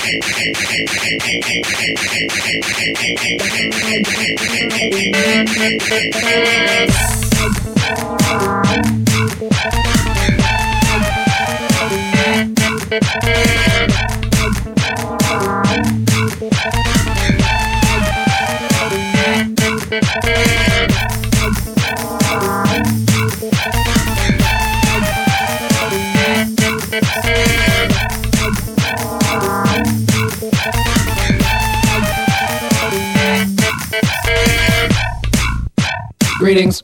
Greetings.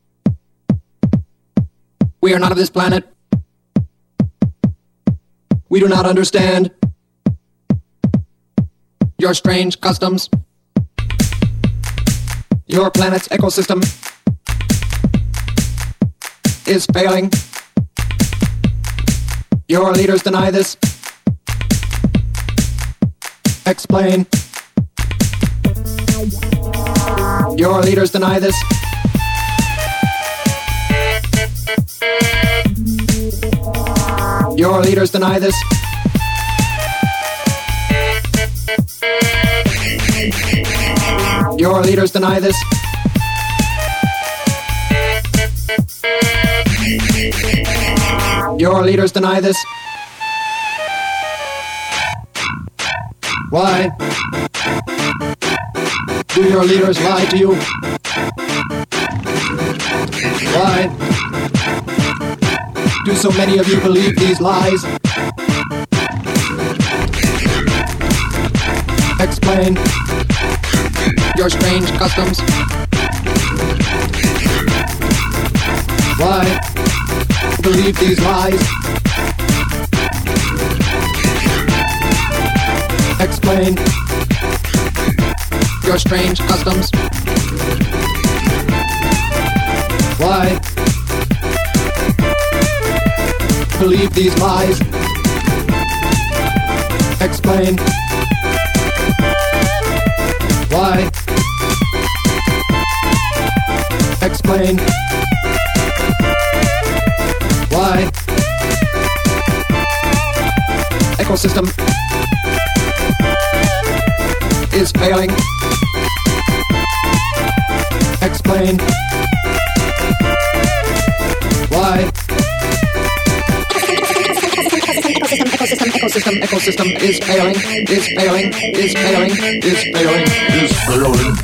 We are not of this planet. We do not understand your strange customs. Your planet's ecosystem is failing. Your leaders deny this. Explain. Your leaders deny this. Your leaders deny this. Your leaders deny this. Your leaders deny this. Why do your leaders lie to you? Why do so many of you believe these lies? Explain your strange customs. Why believe these lies? Explain your strange customs. Why believe these lies? Explain why. Explain why. Ecosystem is failing. Explain why. Ecosystem is failing, is failing, is failing, is failing, is failing.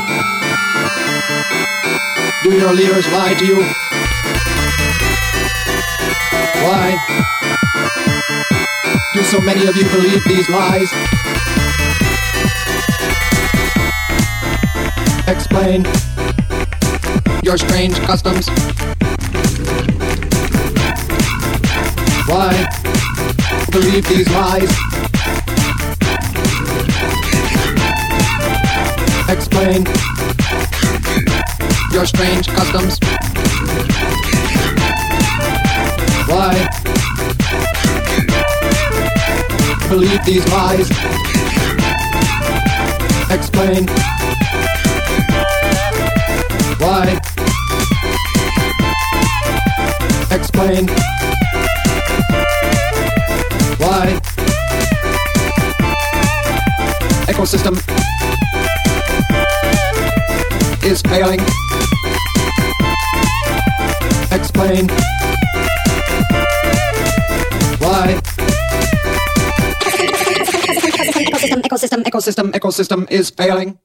Do your leaders lie to you? Why do so many of you believe these lies? Explain your strange customs. Why believe these lies? Explain your strange customs. Why believe these lies? Explain why. Explain why. Ecosystem is failing. Explain why. Ecosystem is failing.